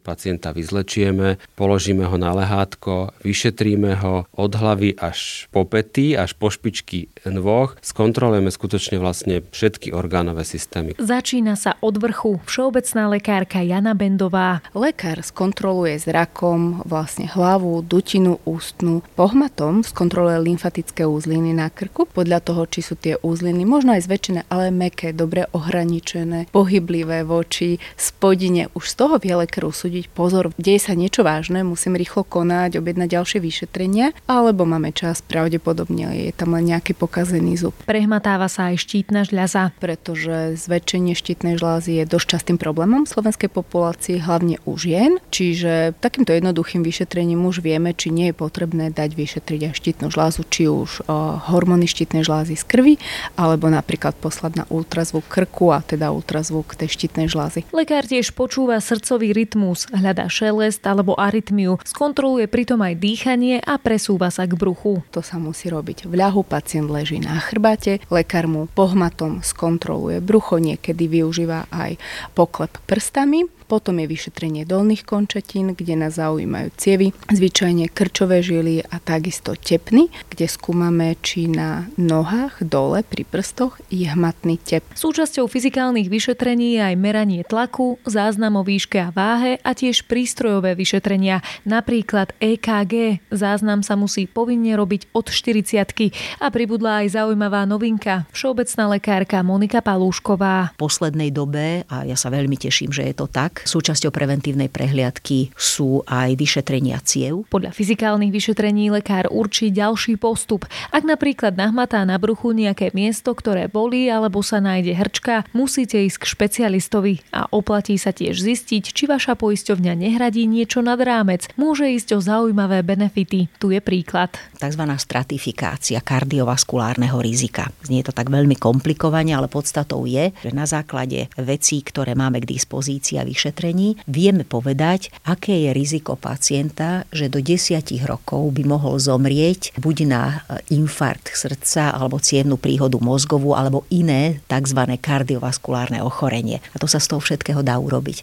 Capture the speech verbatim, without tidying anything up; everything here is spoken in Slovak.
Pacienta vyzlečieme, položíme ho na lehátko, vyšetríme ho od hlavy až po pety, až po špičky nôh. Skontrolujeme skutočne vlastne všetky orgánové systémy. Začína sa od vrchu. Všeobecná lekárka Jana Bendová. Lekár skontroluje zrakom vlastne hlavu, dutinu ústnu. Pohmatom skontroluje lymfatické úzliny na krku. Podľa toho, či sú tie úzliny možno aj zväčšené, ale mäkké, dobre ohraničené, pohyblivé voči spodine. Už z toho vie lekár usúdiť. Pozor, deje sa niečo vážne, musím rýchlo konať, objednať ďalšie vyšetrenia, alebo máme čas, pravdepodobne je tam len nejaký pokazený zub. Prehmatáva sa aj štítna žľaza, pretože zväčšenie štítnej žľazy je dosť častým problémom v slovenskej populácii, hlavne u žien. Čiže takýmto jednoduchým vyšetrením už vieme, či nie je potrebné dať vyšetriť aj štítnu žľazu, či už o, hormóny štítnej žľazy z krvi, alebo napríklad poslať na ultrazvuk krku a teda ultrazvuk tej štítnej žľazy. Lekár tiež počúva srdcový rytmus, hľadá šelest alebo arytmiu, skontroluje pritom aj dýchanie a presúva sa k bruchu. To sa musí robiť v ľahu, pacient leží na chrbáte, lekár mu pohmatom skontroluje brucho, niekedy využíva aj poklep prstami. Potom je vyšetrenie dolných končatín, kde nás zaujímajú cievy, zvyčajne krčové žily a takisto tepny, kde skúmame, či na nohách dole pri prstoch je hmatný tep. Súčasťou fyzikálnych vyšetrení je aj meranie tlaku, záznam o výške a váhe a tiež prístrojové vyšetrenia, napríklad é ká gé. Záznam sa musí povinne robiť od štyridsiatky a pribudla aj zaujímavá novinka. Všeobecná lekárka Monika Palúšková. V poslednej dobe, a ja sa veľmi teším, že je to tak, súčasťou preventívnej prehliadky sú aj vyšetrenia ciev. Podľa fyzikálnych vyšetrení lekár určí ďalší postup. Ak napríklad nahmatá na bruchu nejaké miesto, ktoré bolí alebo sa nájde hrčka, musíte ísť k špecialistovi a oplatí sa tiež zistiť, či vaša poisťovňa nehradí niečo nad rámec. Môže ísť o zaujímavé benefity. Tu je príklad. Takzvaná stratifikácia kardiovaskulárneho rizika. Znie to tak veľmi komplikovane, ale podstatou je, že na základe vecí, ktoré máme k dispozícii a vyšetrení, vieme povedať, aké je riziko pacienta, že do desiatich rokov by mohol zomrieť buď na infarkt srdca alebo cievnu príhodu mozgovú alebo iné tzv. Kardiovaskulárne ochorenie. A to sa z toho všetkého dá urobiť.